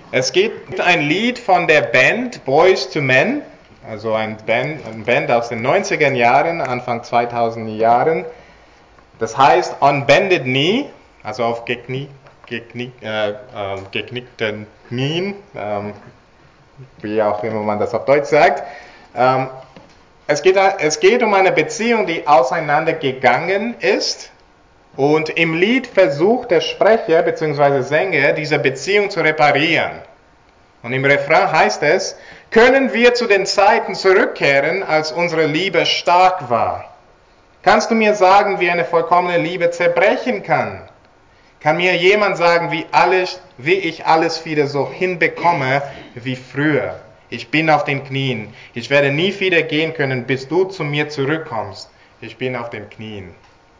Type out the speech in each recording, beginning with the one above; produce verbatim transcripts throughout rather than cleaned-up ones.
Es gibt ein Lied von der Band Boyz two Men, also ein Band, eine Band aus den neunziger Jahren, Anfang zweitausender Jahren. Das heißt On Bended Knee, also auf geknie, geknie, äh, äh, geknickten Knien, ähm, wie auch immer man das auf Deutsch sagt. Ähm, es, geht, es geht um eine Beziehung, die auseinandergegangen ist. Und im Lied versucht der Sprecher bzw. Sänger, diese Beziehung zu reparieren. Und im Refrain heißt es, können wir zu den Zeiten zurückkehren, als unsere Liebe stark war? Kannst du mir sagen, wie eine vollkommene Liebe zerbrechen kann? Kann mir jemand sagen, wie, alles, wie ich alles wieder so hinbekomme wie früher? Ich bin auf den Knien. Ich werde nie wieder gehen können, bis du zu mir zurückkommst. Ich bin auf den Knien.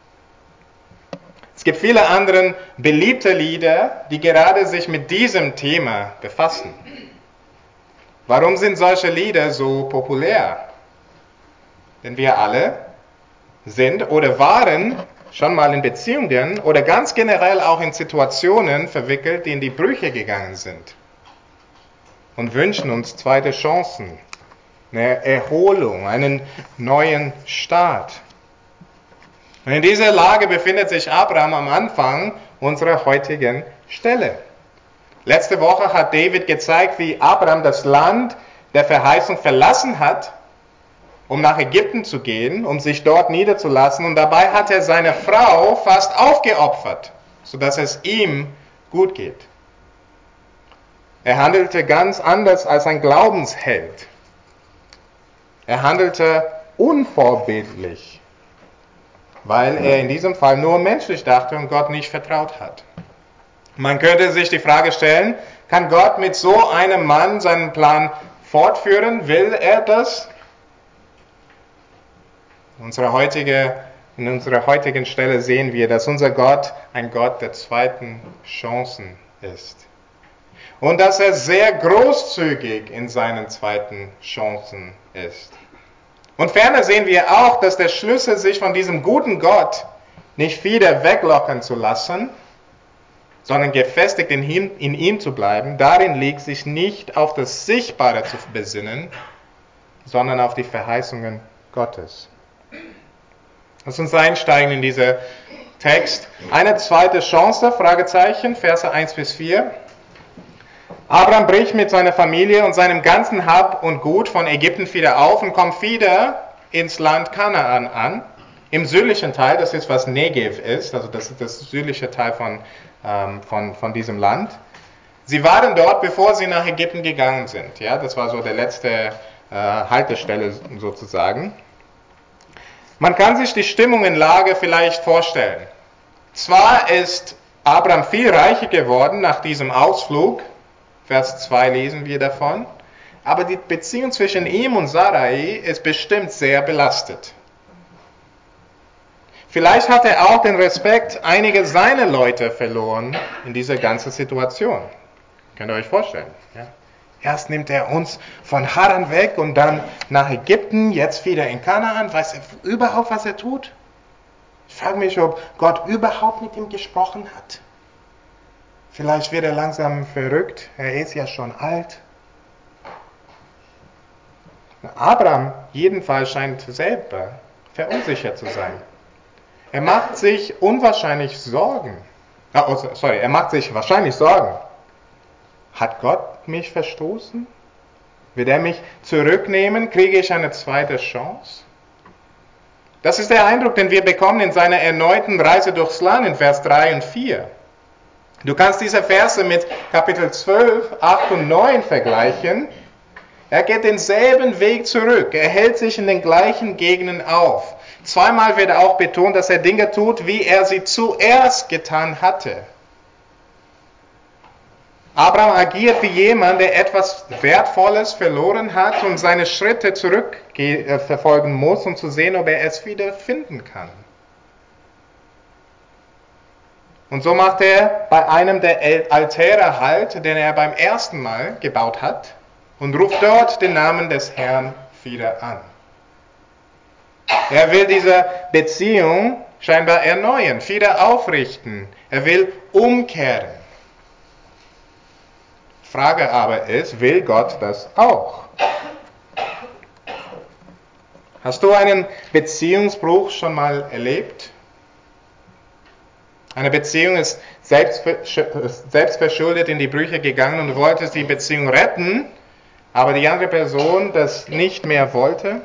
Es gibt viele andere beliebte Lieder, die gerade sich mit diesem Thema befassen. Warum sind solche Lieder so populär? Denn wir alle sind oder waren schon mal in Beziehungen oder ganz generell auch in Situationen verwickelt, die in die Brüche gegangen sind. Und wünschen uns zweite Chancen, eine Erholung, einen neuen Start. Und in dieser Lage befindet sich Abraham am Anfang unserer heutigen Stelle. Letzte Woche hat David gezeigt, wie Abraham das Land der Verheißung verlassen hat, um nach Ägypten zu gehen, um sich dort niederzulassen. Und dabei hat er seine Frau fast aufgeopfert, sodass es ihm gut geht. Er handelte ganz anders als ein Glaubensheld. Er handelte unvorbildlich, weil er in diesem Fall nur menschlich dachte und Gott nicht vertraut hat. Man könnte sich die Frage stellen, kann Gott mit so einem Mann seinen Plan fortführen? Will er das? In unserer, heutige, in unserer heutigen Stelle sehen wir, dass unser Gott ein Gott der zweiten Chancen ist. Und dass er sehr großzügig in seinen zweiten Chancen ist. Und ferner sehen wir auch, dass der Schlüssel, sich von diesem guten Gott nicht wieder weglocken zu lassen, sondern gefestigt in ihm, in ihm zu bleiben, darin liegt, sich nicht auf das Sichtbare zu besinnen, sondern auf die Verheißungen Gottes. Lass uns einsteigen in diesen Text. Eine zweite Chance, Fragezeichen, Verse eins bis vier. Abraham bricht mit seiner Familie und seinem ganzen Hab und Gut von Ägypten wieder auf und kommt wieder ins Land Kanaan an. Im südlichen Teil, das ist, was Negev ist, also das ist das südliche Teil von, ähm, von, von diesem Land. Sie waren dort, bevor sie nach Ägypten gegangen sind. Ja, das war so die letzte äh, Haltestelle sozusagen. Man kann sich die Stimmung in Lage vielleicht vorstellen. Zwar ist Abraham viel reicher geworden nach diesem Ausflug, Vers zwei lesen wir davon, aber die Beziehung zwischen ihm und Sarai ist bestimmt sehr belastet. Vielleicht hat er auch den Respekt einiger seiner Leute verloren in dieser ganzen Situation. Könnt ihr euch vorstellen? Ja? Erst nimmt er uns von Haran weg und dann nach Ägypten, jetzt wieder in Kanaan. Weiß er überhaupt, was er tut? Ich frage mich, ob Gott überhaupt mit ihm gesprochen hat. Vielleicht wird er langsam verrückt. Er ist ja schon alt. Abraham jedenfalls scheint selber verunsichert zu sein. Er macht sich unwahrscheinlich Sorgen. Oh, sorry, er macht sich wahrscheinlich Sorgen. Hat Gott mich verstoßen? Wird er mich zurücknehmen? Kriege ich eine zweite Chance? Das ist der Eindruck, den wir bekommen in seiner erneuten Reise durchs Land in Vers drei und vier. Du kannst diese Verse mit Kapitel zwölf, acht und neun vergleichen. Er geht denselben Weg zurück. Er hält sich in den gleichen Gegenden auf. Zweimal wird auch betont, dass er Dinge tut, wie er sie zuerst getan hatte. Abraham agiert wie jemand, der etwas Wertvolles verloren hat und seine Schritte zurückverfolgen muss, um zu sehen, ob er es wieder finden kann. Und so macht er bei einem der Altäre Halt, den er beim ersten Mal gebaut hat, und ruft dort den Namen des Herrn wieder an. Er will diese Beziehung scheinbar erneuern, wieder aufrichten. Er will umkehren. Frage aber ist, will Gott das auch? Hast du einen Beziehungsbruch schon mal erlebt? Eine Beziehung ist selbstverschuldet in die Brüche gegangen und du wolltest die Beziehung retten, aber die andere Person das nicht mehr wollte.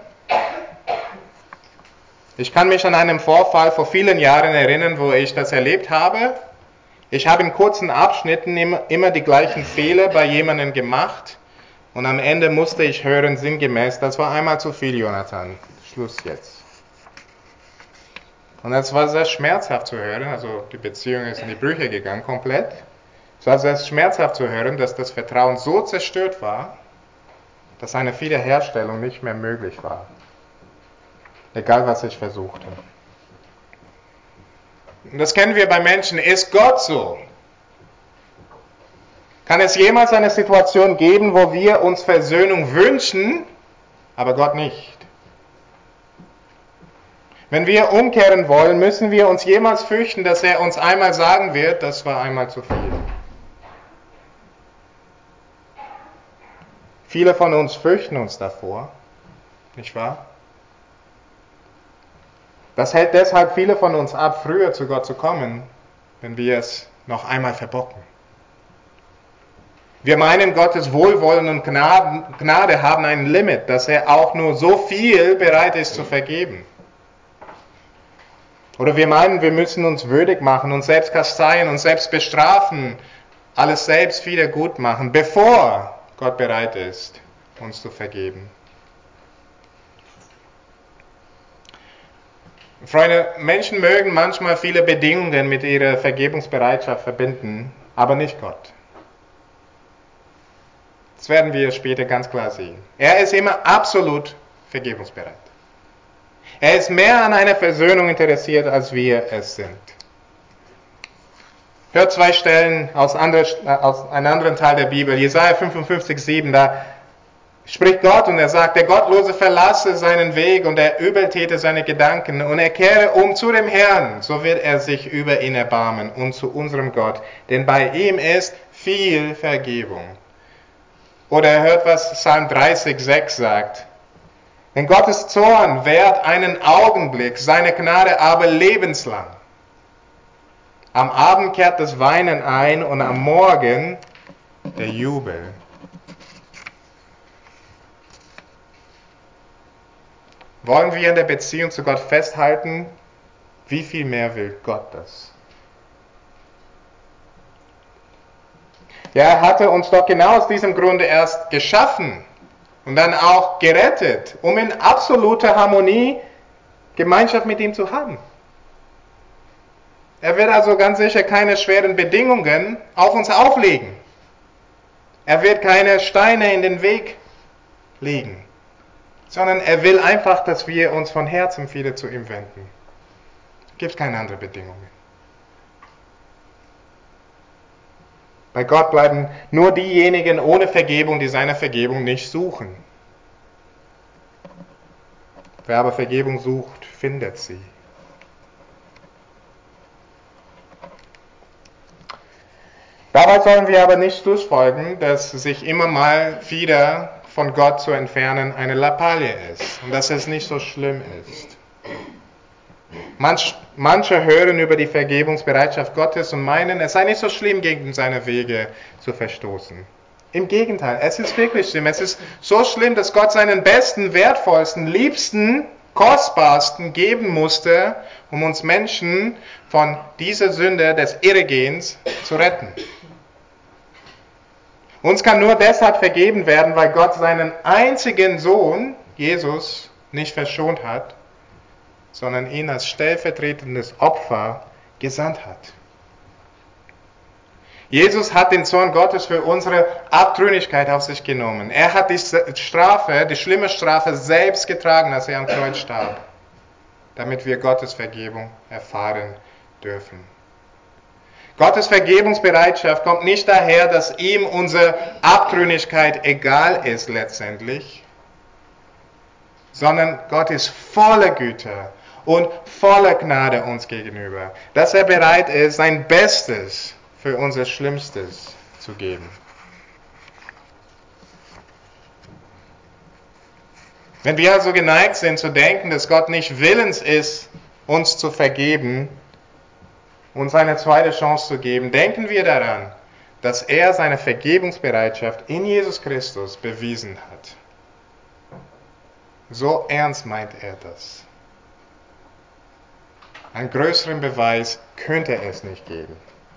Ich kann mich an einen Vorfall vor vielen Jahren erinnern, wo ich das erlebt habe. Ich habe in kurzen Abschnitten immer die gleichen Fehler bei jemandem gemacht und am Ende musste ich hören, sinngemäß, das war einmal zu viel, Jonathan. Schluss jetzt. Und es war sehr schmerzhaft zu hören, also die Beziehung ist in die Brüche gegangen, komplett. Es war sehr schmerzhaft zu hören, dass das Vertrauen so zerstört war, dass eine Wiederherstellung nicht mehr möglich war. Egal, was ich versuchte. Und das kennen wir bei Menschen. Ist Gott so? Kann es jemals eine Situation geben, wo wir uns Versöhnung wünschen, aber Gott nicht? Wenn wir umkehren wollen, müssen wir uns jemals fürchten, dass er uns einmal sagen wird, das war einmal zu viel. Viele von uns fürchten uns davor, nicht wahr? Das hält deshalb viele von uns ab, früher zu Gott zu kommen, wenn wir es noch einmal verbocken. Wir meinen, Gottes Wohlwollen und Gnade haben ein Limit, dass er auch nur so viel bereit ist zu vergeben. Oder wir meinen, wir müssen uns würdig machen, uns selbst kasteien, uns selbst bestrafen, alles selbst wieder gut machen, bevor Gott bereit ist, uns zu vergeben. Freunde, Menschen mögen manchmal viele Bedingungen mit ihrer Vergebungsbereitschaft verbinden, aber nicht Gott. Das werden wir später ganz klar sehen. Er ist immer absolut vergebungsbereit. Er ist mehr an einer Versöhnung interessiert, als wir es sind. Hört zwei Stellen aus, andere, aus einem anderen Teil der Bibel. Jesaja fünfundfünfzig, sieben, da spricht Gott und er sagt, der Gottlose verlasse seinen Weg und er übeltäte seine Gedanken und er kehre um zu dem Herrn, so wird er sich über ihn erbarmen und zu unserem Gott, denn bei ihm ist viel Vergebung. Oder er hört, was Psalm dreißig, sechs sagt. Denn Gottes Zorn währt einen Augenblick, seine Gnade aber lebenslang. Am Abend kehrt das Weinen ein und am Morgen der Jubel. Wollen wir in der Beziehung zu Gott festhalten? Wie viel mehr will Gott das? Ja, er hatte uns doch genau aus diesem Grunde erst geschaffen und dann auch gerettet, um in absoluter Harmonie Gemeinschaft mit ihm zu haben. Er wird also ganz sicher keine schweren Bedingungen auf uns auflegen. Er wird keine Steine in den Weg legen, sondern er will einfach, dass wir uns von Herzen wieder zu ihm wenden. Es gibt keine anderen Bedingungen. Bei Gott bleiben nur diejenigen ohne Vergebung, die seine Vergebung nicht suchen. Wer aber Vergebung sucht, findet sie. Dabei sollen wir aber nicht schlussfolgern, dass sich immer mal wieder von Gott zu entfernen eine Lappalie ist und dass es nicht so schlimm ist. Manch, manche hören über die Vergebungsbereitschaft Gottes und meinen, es sei nicht so schlimm, gegen seine Wege zu verstoßen. Im Gegenteil, es ist wirklich schlimm. Es ist so schlimm, dass Gott seinen besten, wertvollsten, liebsten, kostbarsten geben musste, um uns Menschen von dieser Sünde des Irregehens zu retten. Uns kann nur deshalb vergeben werden, weil Gott seinen einzigen Sohn, Jesus, nicht verschont hat, sondern ihn als stellvertretendes Opfer gesandt hat. Jesus hat den Zorn Gottes für unsere Abtrünnigkeit auf sich genommen. Er hat die Strafe, die schlimme Strafe selbst getragen, als er am Kreuz starb, damit wir Gottes Vergebung erfahren dürfen. Gottes Vergebungsbereitschaft kommt nicht daher, dass ihm unsere Abtrünnigkeit egal ist letztendlich, sondern Gott ist voller Güte und voller Gnade uns gegenüber, dass er bereit ist, sein Bestes für unser Schlimmstes zu geben. Wenn wir also geneigt sind zu denken, dass Gott nicht willens ist, uns zu vergeben, uns eine zweite Chance zu geben, denken wir daran, dass er seine Vergebungsbereitschaft in Jesus Christus bewiesen hat. So ernst meint er das. Einen größeren Beweis könnte es nicht geben.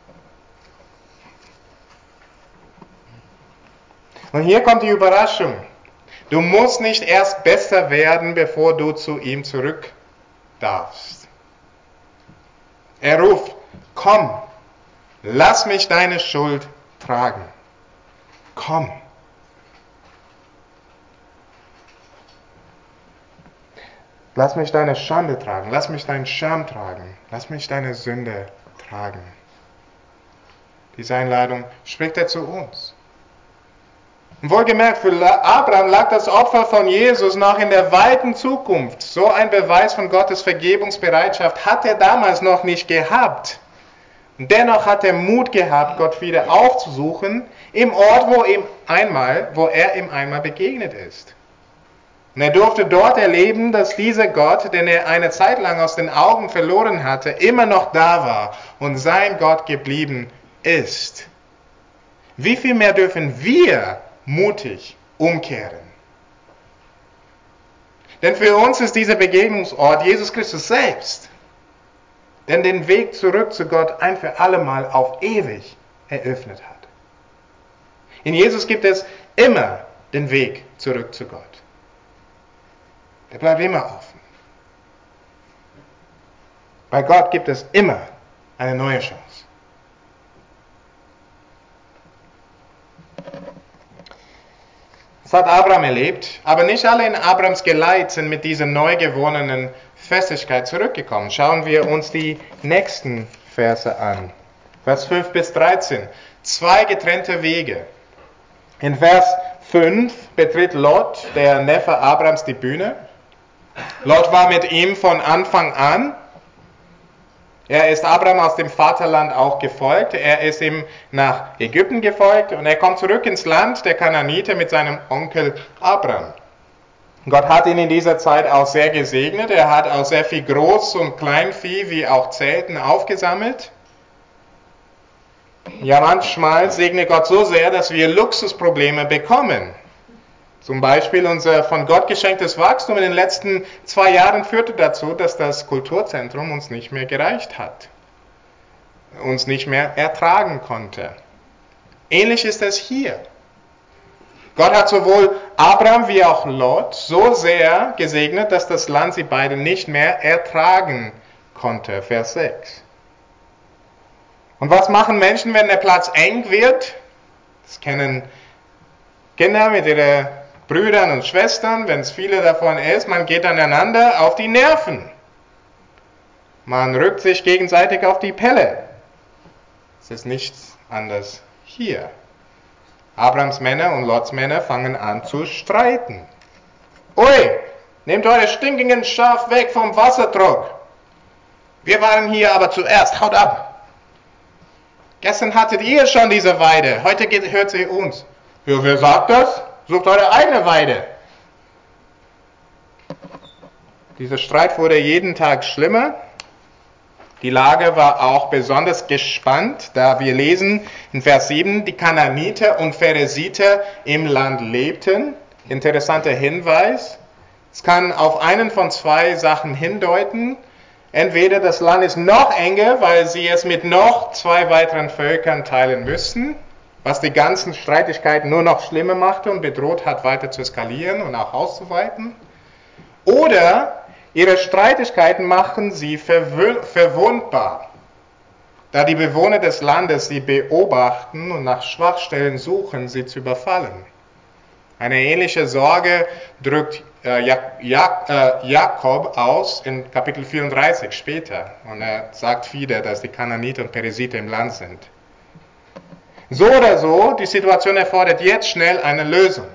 Und hier kommt die Überraschung. Du musst nicht erst besser werden, bevor du zu ihm zurück darfst. Er ruft, komm, lass mich deine Schuld tragen. Komm. Lass mich deine Schande tragen, lass mich deinen Scham tragen, lass mich deine Sünde tragen. Diese Einladung spricht er zu uns. Und wohlgemerkt, für Abraham lag das Opfer von Jesus noch in der weiten Zukunft. So ein Beweis von Gottes Vergebungsbereitschaft hat er damals noch nicht gehabt. Und dennoch hat er Mut gehabt, Gott wieder aufzusuchen, im Ort, wo, ihm einmal, wo er ihm einmal begegnet ist. Und er durfte dort erleben, dass dieser Gott, den er eine Zeit lang aus den Augen verloren hatte, immer noch da war und sein Gott geblieben ist. Wie viel mehr dürfen wir mutig umkehren? Denn für uns ist dieser Begegnungsort Jesus Christus selbst, der den Weg zurück zu Gott ein für alle Mal auf ewig eröffnet hat. In Jesus gibt es immer den Weg zurück zu Gott. Der bleibt immer offen. Bei Gott gibt es immer eine neue Chance. Das hat Abraham erlebt, aber nicht alle in Abrahams Geleit sind mit dieser neu gewonnenen Festigkeit zurückgekommen. Schauen wir uns die nächsten Verse an. Vers fünf bis dreizehn. Zwei getrennte Wege. In Vers fünf betritt Lot, der Neffe Abrahams, die Bühne. Lot war mit ihm von Anfang an. Er ist Abraham aus dem Vaterland auch gefolgt. Er ist ihm nach Ägypten gefolgt und er kommt zurück ins Land der Kanaaniter mit seinem Onkel Abraham. Gott hat ihn in dieser Zeit auch sehr gesegnet. Er hat auch sehr viel Groß- und Kleinvieh wie auch Zelten aufgesammelt. Ja, manchmal segnet Gott so sehr, dass wir Luxusprobleme bekommen. Zum Beispiel unser von Gott geschenktes Wachstum in den letzten zwei Jahren führte dazu, dass das Kulturzentrum uns nicht mehr gereicht hat, uns nicht mehr ertragen konnte. Ähnlich ist es hier. Gott hat sowohl Abraham wie auch Lot so sehr gesegnet, dass das Land sie beide nicht mehr ertragen konnte. Vers sechs. Und was machen Menschen, wenn der Platz eng wird? Das kennen Kinder mit ihren Brüdern und Schwestern, wenn es viele davon ist, man geht aneinander auf die Nerven. Man rückt sich gegenseitig auf die Pelle. Es ist nichts anderes hier. Abrahams Männer und Lots Männer fangen an zu streiten. Ui, nehmt eure stinkenden Schaf weg vom Wasserdruck. Wir waren hier aber zuerst, haut ab. Gestern hattet ihr schon diese Weide, heute geht, hört sie uns. Ja, wer sagt das? Sucht eure eigene Weide. Dieser Streit wurde jeden Tag schlimmer. Die Lage war auch besonders gespannt, da wir lesen in Vers sieben, die Kanaaniter und Pheresiter im Land lebten. Interessanter Hinweis. Es kann auf einen von zwei Sachen hindeuten. Entweder das Land ist noch enger, weil sie es mit noch zwei weiteren Völkern teilen müssten, was die ganzen Streitigkeiten nur noch schlimmer machte und bedroht hat, weiter zu eskalieren und auch auszuweiten. Oder ihre Streitigkeiten machen sie verwundbar, da die Bewohner des Landes sie beobachten und nach Schwachstellen suchen, sie zu überfallen. Eine ähnliche Sorge drückt äh, Jak- Jak- äh, Jakob aus in Kapitel vierunddreißig später. Und er sagt wieder, dass die Kanaaniter und Peresiter im Land sind. So oder so, die Situation erfordert jetzt schnell eine Lösung.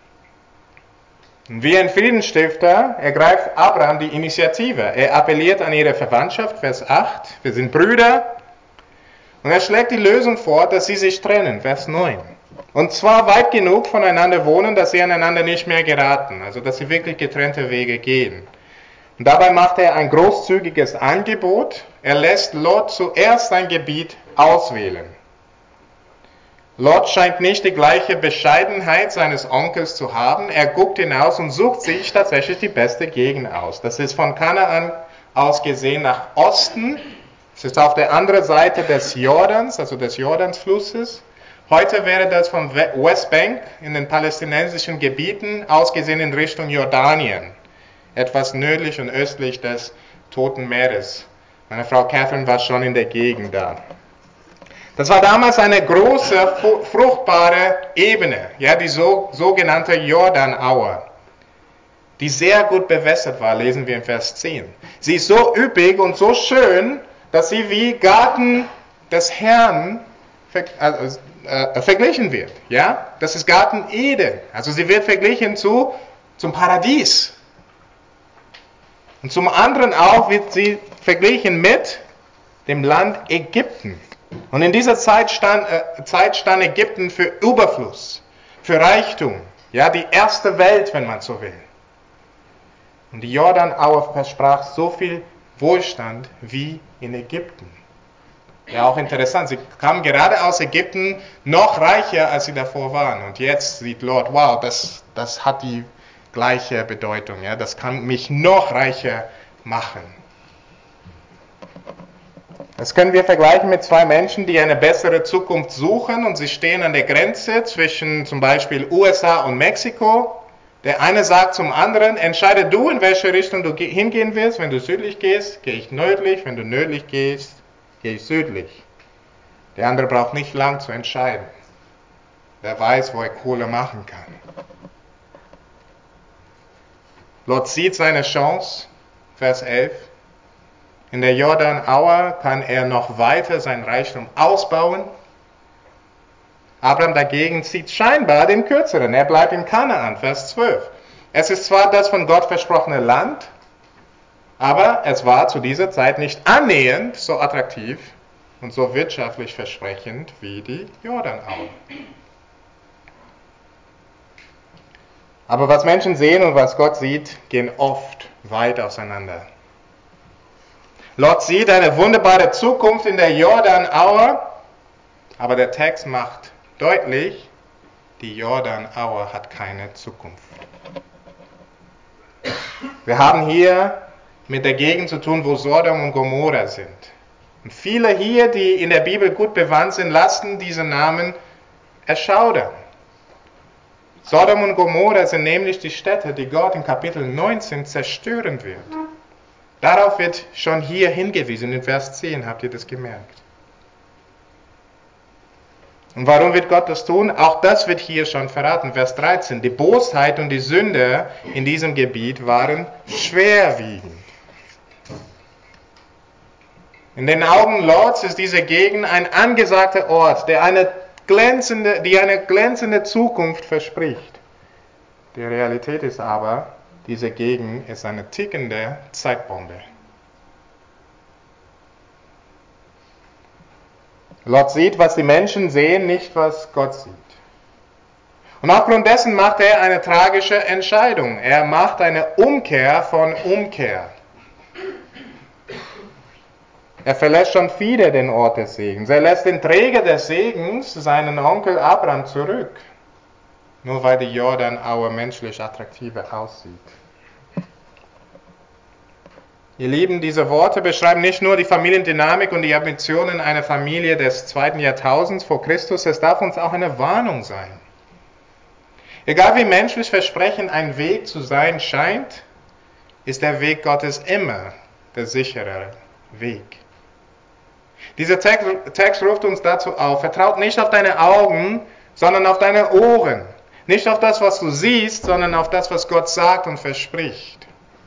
Wie ein Friedensstifter ergreift Abraham die Initiative. Er appelliert an ihre Verwandtschaft, Vers acht, wir sind Brüder. Und er schlägt die Lösung vor, dass sie sich trennen, Vers neun. Und zwar weit genug voneinander wohnen, dass sie aneinander nicht mehr geraten, also dass sie wirklich getrennte Wege gehen. Und dabei macht er ein großzügiges Angebot. Er lässt Lot zuerst sein Gebiet auswählen. Lot scheint nicht die gleiche Bescheidenheit seines Onkels zu haben. Er guckt hinaus und sucht sich tatsächlich die beste Gegend aus. Das ist von Kanaan aus gesehen nach Osten. Es ist auf der anderen Seite des Jordans, also des Jordansflusses. Heute wäre das vom Westbank in den palästinensischen Gebieten ausgesehen in Richtung Jordanien, etwas nördlich und östlich des Toten Meeres. Meine Frau Catherine war schon in der Gegend da. Das war damals eine große, fruchtbare Ebene, ja, die so, sogenannte Jordanaue, die sehr gut bewässert war, lesen wir in Vers zehn. Sie ist so üppig und so schön, dass sie wie Garten des Herrn ver, also, äh, verglichen wird. Ja? Das ist Garten Eden. Also sie wird verglichen zu, zum Paradies. Und zum anderen auch wird sie verglichen mit dem Land Ägypten. Und in dieser Zeit stand, äh, Zeit stand Ägypten für Überfluss, für Reichtum. Ja, die erste Welt, wenn man so will. Und die Jordanaue versprach so viel Wohlstand wie in Ägypten. Ja, auch interessant, sie kamen gerade aus Ägypten noch reicher, als sie davor waren. Und jetzt sieht Lot, wow, das, das hat die gleiche Bedeutung. Ja? Das kann mich noch reicher machen. Das können wir vergleichen mit zwei Menschen, die eine bessere Zukunft suchen und sie stehen an der Grenze zwischen zum Beispiel U S A und Mexiko. Der eine sagt zum anderen, entscheide du, in welche Richtung du hingehen willst. Wenn du südlich gehst, gehe ich nördlich. Wenn du nördlich gehst, gehe ich südlich. Der andere braucht nicht lang zu entscheiden. Wer weiß, wo er Kohle machen kann. Lot sieht seine Chance, Vers elf. In der Jordanaue kann er noch weiter sein Reichtum ausbauen. Abraham dagegen zieht scheinbar den kürzeren. Er bleibt in Kanaan, Vers zwölf. Es ist zwar das von Gott versprochene Land, aber es war zu dieser Zeit nicht annähernd so attraktiv und so wirtschaftlich versprechend wie die Jordanaue. Aber was Menschen sehen und was Gott sieht, gehen oft weit auseinander. Lot sieht eine wunderbare Zukunft in der Jordanaue, aber der Text macht deutlich, die Jordanaue hat keine Zukunft. Wir haben hier mit der Gegend zu tun, wo Sodom und Gomorra sind. Und viele hier, die in der Bibel gut bewandt sind, lassen diese Namen erschaudern. Sodom und Gomorra sind nämlich die Städte, die Gott in Kapitel neunzehn zerstören wird. Darauf wird schon hier hingewiesen, in Vers zehn habt ihr das gemerkt. Und warum wird Gott das tun? Auch das wird hier schon verraten, Vers dreizehn. Die Bosheit und die Sünde in diesem Gebiet waren schwerwiegend. In den Augen Lots ist diese Gegend ein angesagter Ort, der eine glänzende, die eine glänzende Zukunft verspricht. Die Realität ist aber, diese Gegend ist eine tickende Zeitbombe. Lot sieht, was die Menschen sehen, nicht was Gott sieht. Und aufgrund dessen macht er eine tragische Entscheidung. Er macht eine Umkehr von Umkehr. Er verlässt schon wieder den Ort des Segens. Er lässt den Träger des Segens, seinen Onkel Abraham, zurück. Nur weil die Jordanaue menschlich attraktiver aussieht. Ihr Lieben, diese Worte beschreiben nicht nur die Familiendynamik und die Ambitionen einer Familie des zweiten Jahrtausends vor Christus, es darf uns auch eine Warnung sein. Egal wie menschlich versprechend ein Weg zu sein scheint, ist der Weg Gottes immer der sichere Weg. Dieser Text, Text ruft uns dazu auf, vertraut nicht auf deine Augen, sondern auf deine Ohren. Nicht auf das, was du siehst, sondern auf das, was Gott sagt und verspricht.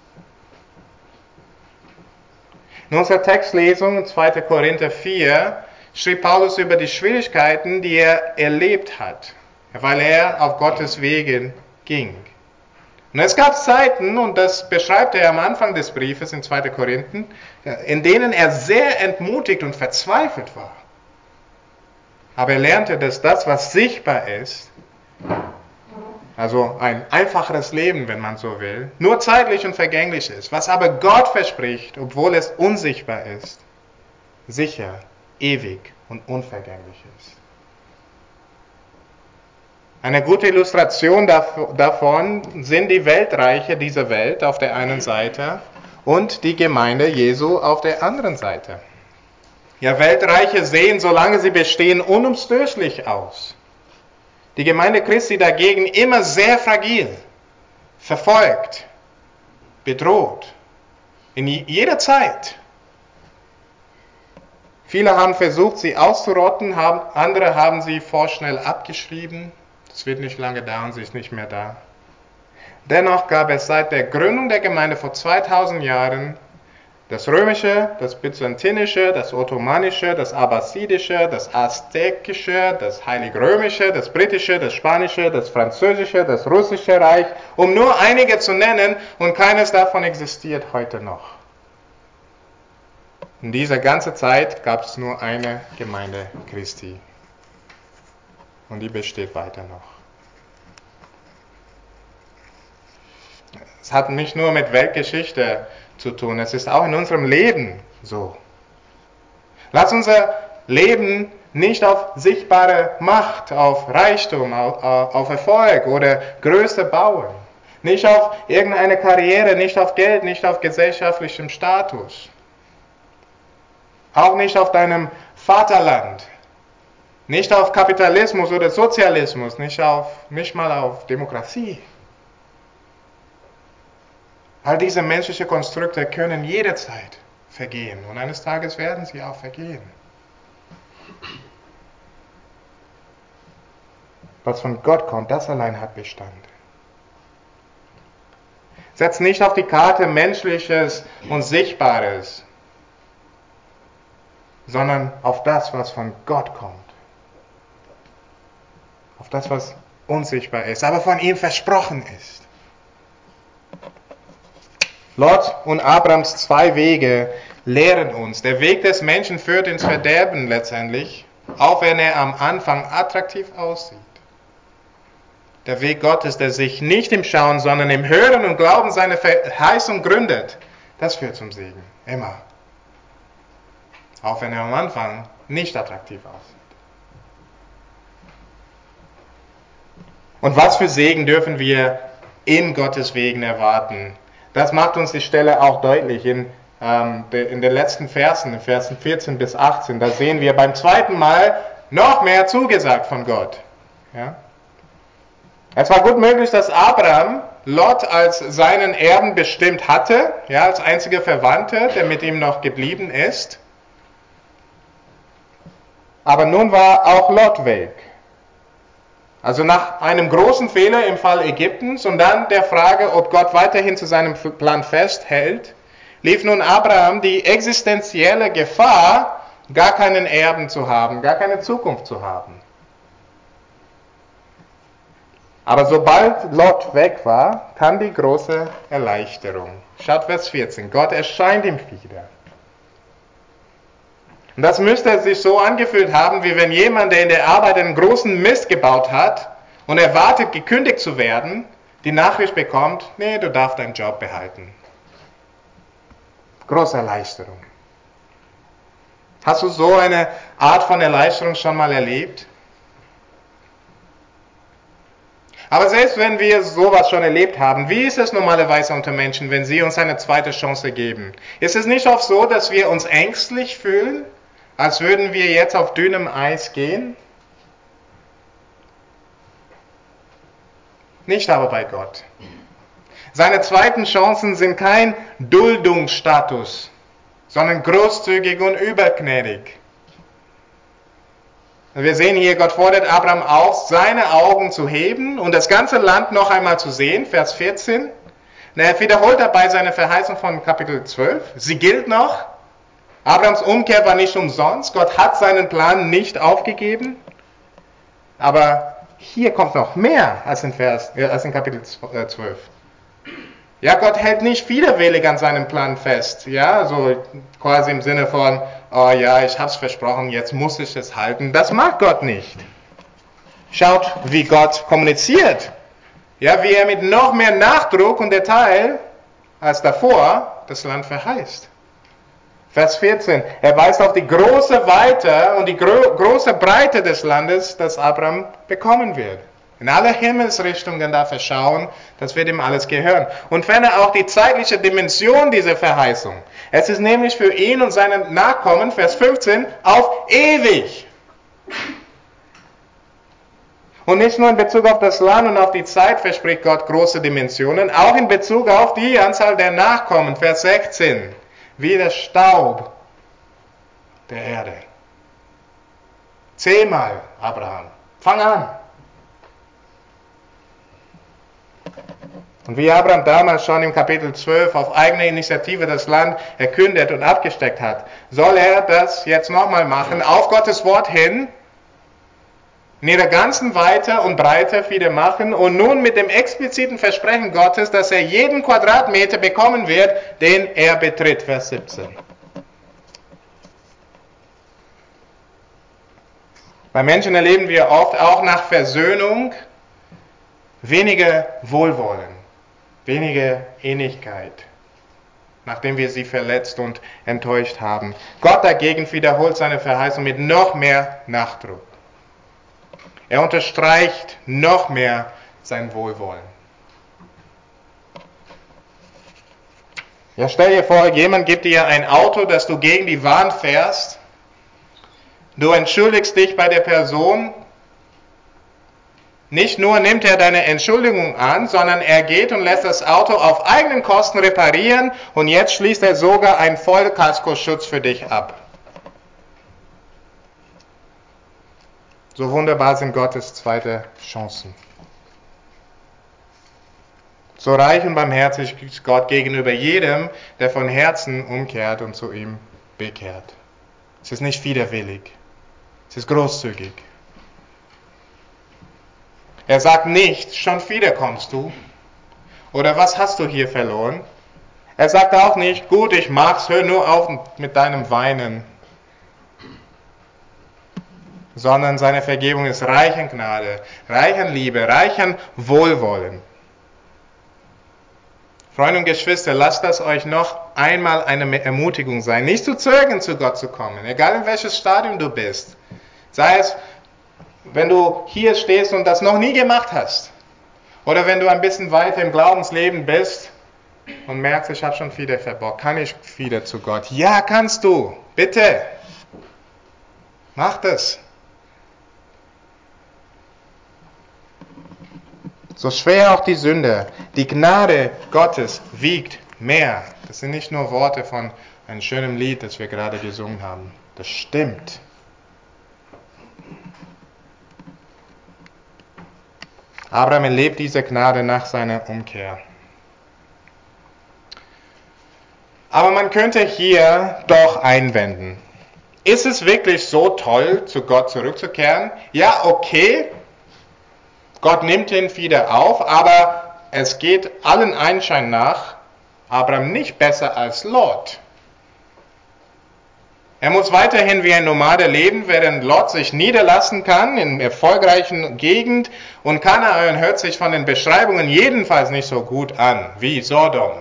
In unserer Textlesung, zweiter Korinther vier, schrieb Paulus über die Schwierigkeiten, die er erlebt hat, weil er auf Gottes Wegen ging. Und es gab Zeiten, und das beschreibt er am Anfang des Briefes in zweiter Korinther, in denen er sehr entmutigt und verzweifelt war. Aber er lernte, dass das, was sichtbar ist, also ein einfacheres Leben, wenn man so will, nur zeitlich und vergänglich ist. Was aber Gott verspricht, obwohl es unsichtbar ist, sicher, ewig und unvergänglich ist. Eine gute Illustration davon sind die Weltreiche dieser Welt auf der einen Seite und die Gemeinde Jesu auf der anderen Seite. Ja, Weltreiche sehen, solange sie bestehen, unumstößlich aus. Die Gemeinde Christi dagegen immer sehr fragil, verfolgt, bedroht, in jeder Zeit. Viele haben versucht, sie auszurotten, haben, andere haben sie vorschnell abgeschrieben. Es wird nicht lange dauern, sie ist nicht mehr da. Dennoch gab es seit der Gründung der Gemeinde vor zweitausend Jahren das Römische, das Byzantinische, das Ottomanische, das Abbasidische, das Aztekische, das Heiligrömische, das Britische, das Spanische, das Französische, das Russische Reich, um nur einige zu nennen, und keines davon existiert heute noch. In dieser ganzen Zeit gab es nur eine Gemeinde Christi. Und die besteht weiter noch. Es hat nicht nur mit Weltgeschichte zu tun, es ist auch in unserem Leben so. Lass unser Leben nicht auf sichtbare Macht, auf Reichtum, auf, auf Erfolg oder Größe bauen. Nicht auf irgendeine Karriere, nicht auf Geld, nicht auf gesellschaftlichem Status. Auch nicht auf deinem Vaterland. Nicht auf Kapitalismus oder Sozialismus, nicht, auf, nicht mal auf Demokratie. All diese menschlichen Konstrukte können jederzeit vergehen und eines Tages werden sie auch vergehen. Was von Gott kommt, das allein hat Bestand. Setz nicht auf die Karte Menschliches und Sichtbares, sondern auf das, was von Gott kommt. Auf das, was unsichtbar ist, aber von ihm versprochen ist. Lot und Abrams zwei Wege lehren uns. Der Weg des Menschen führt ins Verderben letztendlich, auch wenn er am Anfang attraktiv aussieht. Der Weg Gottes, der sich nicht im Schauen, sondern im Hören und Glauben seine Verheißung gründet, das führt zum Segen. Immer. Auch wenn er am Anfang nicht attraktiv aussieht. Und was für Segen dürfen wir in Gottes Wegen erwarten? Das macht uns die Stelle auch deutlich in, ähm, de, in den letzten Versen, in Versen vierzehn bis achtzehn. Da sehen wir beim zweiten Mal noch mehr zugesagt von Gott. Ja? Es war gut möglich, dass Abraham Lot als seinen Erben bestimmt hatte, ja, als einziger Verwandter, der mit ihm noch geblieben ist. Aber nun war auch Lot weg. Also nach einem großen Fehler im Fall Ägyptens und dann der Frage, ob Gott weiterhin zu seinem Plan festhält, lief nun Abraham die existenzielle Gefahr, gar keinen Erben zu haben, gar keine Zukunft zu haben. Aber sobald Lot weg war, kam die große Erleichterung. Schaut Vers vierzehn, Gott erscheint ihm wieder. Und das müsste sich so angefühlt haben, wie wenn jemand, der in der Arbeit einen großen Mist gebaut hat und erwartet, gekündigt zu werden, die Nachricht bekommt, nee, du darfst deinen Job behalten. Große Erleichterung. Hast du so eine Art von Erleichterung schon mal erlebt? Aber selbst wenn wir sowas schon erlebt haben, wie ist es normalerweise unter Menschen, wenn sie uns eine zweite Chance geben? Ist es nicht oft so, dass wir uns ängstlich fühlen, als würden wir jetzt auf dünnem Eis gehen? Nicht aber bei Gott. Seine zweiten Chancen sind kein Duldungsstatus, sondern großzügig und übergnädig. Wir sehen hier, Gott fordert Abraham auf, seine Augen zu heben und das ganze Land noch einmal zu sehen, Vers vierzehn. Er wiederholt dabei seine Verheißung von Kapitel zwölf. Sie gilt noch. Abrahams Umkehr war nicht umsonst. Gott hat seinen Plan nicht aufgegeben. Aber hier kommt noch mehr als in, Vers, äh, als in Kapitel zwölf. Ja, Gott hält nicht widerwillig an seinem Plan fest. Ja, so quasi im Sinne von, oh ja, ich habe es versprochen, jetzt muss ich es halten. Das mag Gott nicht. Schaut, wie Gott kommuniziert. Ja, wie er mit noch mehr Nachdruck und Detail als davor das Land verheißt. Vers vierzehn. Er weist auf die große Weite und die gro- große Breite des Landes, das Abraham bekommen wird. In alle Himmelsrichtungen darf er schauen, das wird ihm alles gehören. Und ferner auch die zeitliche Dimension dieser Verheißung. Es ist nämlich für ihn und seine Nachkommen, Vers fünfzehn, auf ewig. Und nicht nur in Bezug auf das Land und auf die Zeit verspricht Gott große Dimensionen, auch in Bezug auf die Anzahl der Nachkommen, Vers sechzehn, wie der Staub der Erde. Zehnmal, Abraham, fang an. Und wie Abraham damals schon im Kapitel zwölf auf eigene Initiative das Land erkündet und abgesteckt hat, soll er das jetzt nochmal machen, auf Gottes Wort hin, in ihrer ganzen Weite und Breite wieder machen und nun mit dem expliziten Versprechen Gottes, dass er jeden Quadratmeter bekommen wird, den er betritt. Vers siebzehn. Bei Menschen erleben wir oft auch nach Versöhnung weniger Wohlwollen, weniger Ähnlichkeit, nachdem wir sie verletzt und enttäuscht haben. Gott dagegen wiederholt seine Verheißung mit noch mehr Nachdruck. Er unterstreicht noch mehr sein Wohlwollen. Ja, stell dir vor, jemand gibt dir ein Auto, das du gegen die Wand fährst. Du entschuldigst dich bei der Person. Nicht nur nimmt er deine Entschuldigung an, sondern er geht und lässt das Auto auf eigenen Kosten reparieren und jetzt schließt er sogar einen Vollkaskoschutz für dich ab. So wunderbar sind Gottes zweite Chancen. So reich und barmherzig ist Gott gegenüber jedem, der von Herzen umkehrt und zu ihm bekehrt. Es ist nicht widerwillig, es ist großzügig. Er sagt nicht, schon wieder kommst du, oder was hast du hier verloren? Er sagt auch nicht, gut, ich mach's, hör nur auf mit deinem Weinen. Sondern seine Vergebung ist reich an Gnade, reich an Liebe, reich an Wohlwollen. Freunde und Geschwister, lasst das euch noch einmal eine Ermutigung sein, nicht zu zögern, zu Gott zu kommen, egal in welches Stadium du bist. Sei es, wenn du hier stehst und das noch nie gemacht hast, oder wenn du ein bisschen weiter im Glaubensleben bist und merkst, ich habe schon wieder verbockt, kann ich wieder zu Gott? Ja, kannst du, bitte, mach das. So schwer auch die Sünde, die Gnade Gottes wiegt mehr. Das sind nicht nur Worte von einem schönen Lied, das wir gerade gesungen haben. Das stimmt. Abraham erlebt diese Gnade nach seiner Umkehr. Aber man könnte hier doch einwenden. Ist es wirklich so toll, zu Gott zurückzukehren? Ja, okay. Gott nimmt ihn wieder auf, aber es geht allen Anschein nach Abraham nicht besser als Lot. Er muss weiterhin wie ein Nomade leben, während Lot sich niederlassen kann in erfolgreichen Gegend und Kanaan hört sich von den Beschreibungen jedenfalls nicht so gut an wie Sodom.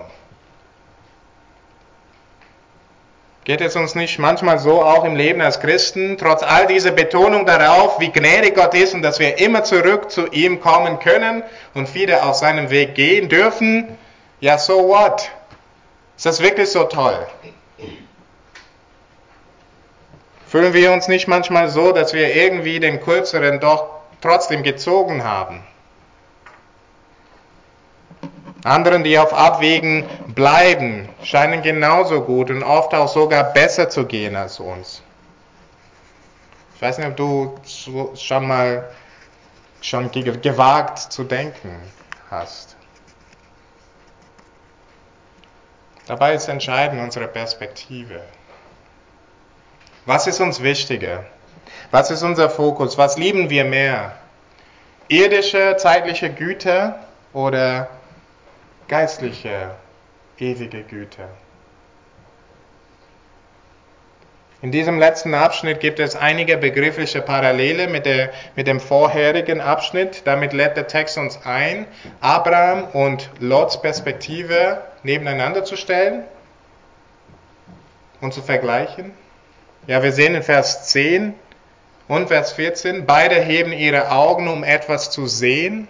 Geht es uns nicht manchmal so auch im Leben als Christen, trotz all dieser Betonung darauf, wie gnädig Gott ist und dass wir immer zurück zu ihm kommen können und wieder auf seinem Weg gehen dürfen? Ja, so what? Ist das wirklich so toll? Fühlen wir uns nicht manchmal so, dass wir irgendwie den Kürzeren doch trotzdem gezogen haben? Anderen, die auf Abwägen bleiben, scheinen genauso gut und oft auch sogar besser zu gehen als uns. Ich weiß nicht, ob du schon mal schon gewagt zu denken hast. Dabei ist entscheidend unsere Perspektive. Was ist uns wichtiger? Was ist unser Fokus? Was lieben wir mehr? Irdische, zeitliche Güter oder geistliche, ewige Güte. In diesem letzten Abschnitt gibt es einige begriffliche Parallele mit, der, mit dem vorherigen Abschnitt. Damit lädt der Text uns ein, Abraham und Lots Perspektive nebeneinander zu stellen und zu vergleichen. Ja, wir sehen in Vers zehn und Vers vierzehn, beide heben ihre Augen, um etwas zu sehen.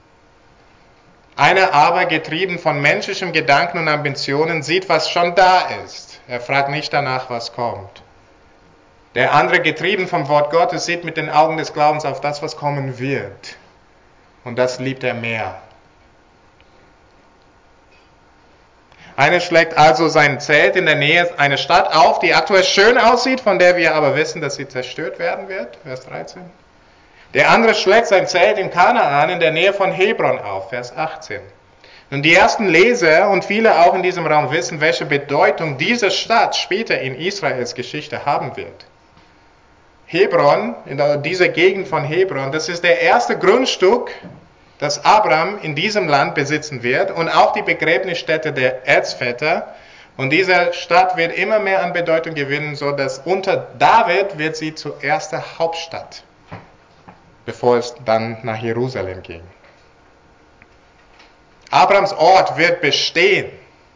Einer aber, getrieben von menschlichen Gedanken und Ambitionen, sieht, was schon da ist. Er fragt nicht danach, was kommt. Der andere, getrieben vom Wort Gottes, sieht mit den Augen des Glaubens auf das, was kommen wird. Und das liebt er mehr. Einer schlägt also sein Zelt in der Nähe einer Stadt auf, die aktuell schön aussieht, von der wir aber wissen, dass sie zerstört werden wird. Vers dreizehn. Der andere schlägt sein Zelt in Kanaan in der Nähe von Hebron auf. Vers achtzehn. Und die ersten Leser und viele auch in diesem Raum wissen, welche Bedeutung diese Stadt später in Israels Geschichte haben wird. Hebron, in dieser Gegend von Hebron, das ist der erste Grundstück, das Abraham in diesem Land besitzen wird und auch die Begräbnisstätte der Erzväter. Und diese Stadt wird immer mehr an Bedeutung gewinnen, so dass unter David wird sie zur ersten Hauptstadt, bevor es dann nach Jerusalem ging. Abrahams Ort wird bestehen.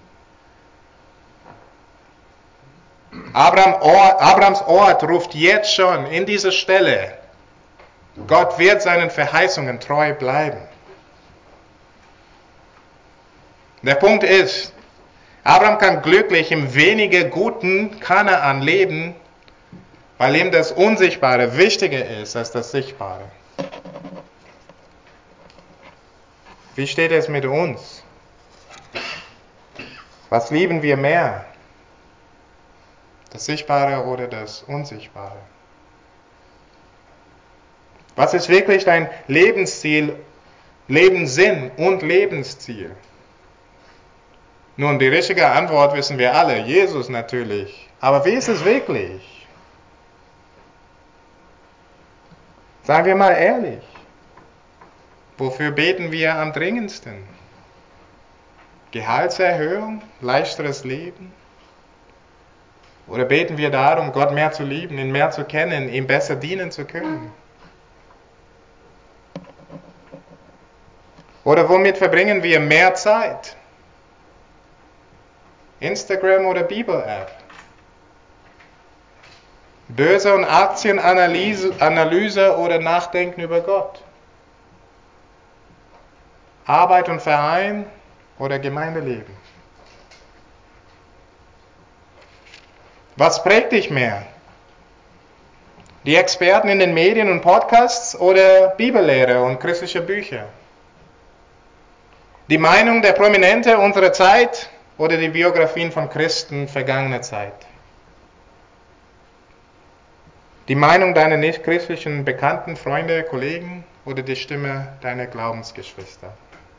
Abraham Ort, Abrahams Ort ruft jetzt schon in dieser Stelle, Gott wird seinen Verheißungen treu bleiben. Der Punkt ist, Abraham kann glücklich im weniger guten Kanaan leben, weil ihm das Unsichtbare wichtiger ist als das Sichtbare. Wie steht es mit uns? Was lieben wir mehr? Das Sichtbare oder das Unsichtbare? Was ist wirklich dein Lebensziel, Lebenssinn und Lebensziel? Nun, die richtige Antwort wissen wir alle, Jesus natürlich. Aber wie ist es wirklich? Seien wir mal ehrlich. Wofür beten wir am dringendsten? Gehaltserhöhung? Leichteres Leben? Oder beten wir darum, Gott mehr zu lieben, ihn mehr zu kennen, ihm besser dienen zu können? Oder womit verbringen wir mehr Zeit? Instagram oder Bibel-App? Börse- und Aktienanalyse Analyse oder Nachdenken über Gott? Arbeit und Verein oder Gemeindeleben? Was prägt dich mehr? Die Experten in den Medien und Podcasts oder Bibellehre und christliche Bücher? Die Meinung der Prominente unserer Zeit oder die Biografien von Christen vergangener Zeit? Die Meinung deiner nicht-christlichen Bekannten, Freunde, Kollegen oder die Stimme deiner Glaubensgeschwister?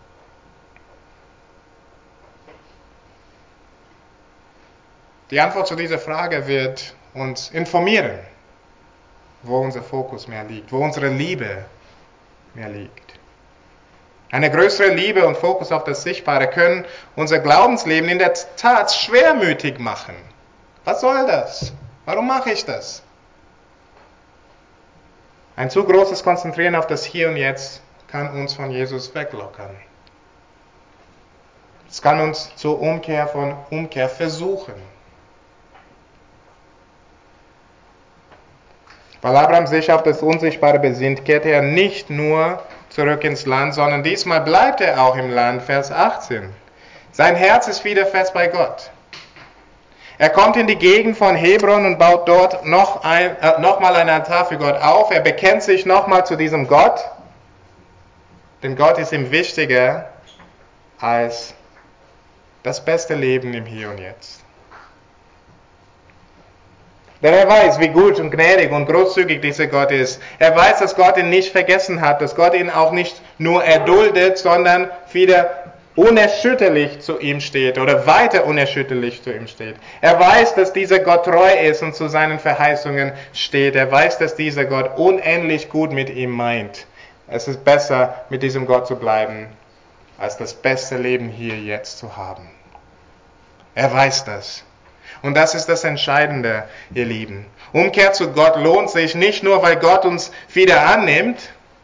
Die Antwort zu dieser Frage wird uns informieren, wo unser Fokus mehr liegt, wo unsere Liebe mehr liegt. Eine größere Liebe und Fokus auf das Sichtbare können unser Glaubensleben in der Tat schwermütig machen. Was soll das? Warum mache ich das? Ein zu großes Konzentrieren auf das Hier und Jetzt kann uns von Jesus weglockern. Es kann uns zur Umkehr von Umkehr versuchen. Weil Abraham sich auf das Unsichtbare besinnt, kehrt er nicht nur zurück ins Land, sondern diesmal bleibt er auch im Land, Vers achtzehn. Sein Herz ist wieder fest bei Gott. Er kommt in die Gegend von Hebron und baut dort noch ein, äh, nochmal ein Altar für Gott auf. Er bekennt sich nochmal zu diesem Gott, denn Gott ist ihm wichtiger als das beste Leben im Hier und Jetzt. Denn er weiß, wie gut und gnädig und großzügig dieser Gott ist. Er weiß, dass Gott ihn nicht vergessen hat, dass Gott ihn auch nicht nur erduldet, sondern wieder unerschütterlich zu ihm steht oder weiter unerschütterlich zu ihm steht. Er weiß, dass dieser Gott treu ist und zu seinen Verheißungen steht. Er weiß, dass dieser Gott unendlich gut mit ihm meint. Es ist besser, mit diesem Gott zu bleiben, als das beste Leben hier jetzt zu haben. Er weiß das. Und das ist das Entscheidende, ihr Lieben. Umkehr zu Gott lohnt sich nicht nur, weil Gott uns wieder annimmt.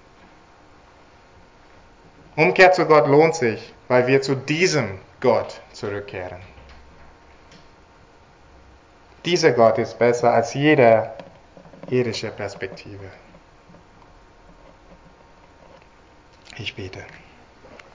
Umkehr zu Gott lohnt sich, weil wir zu diesem Gott zurückkehren. Dieser Gott ist besser als jede irdische Perspektive. Ich bete.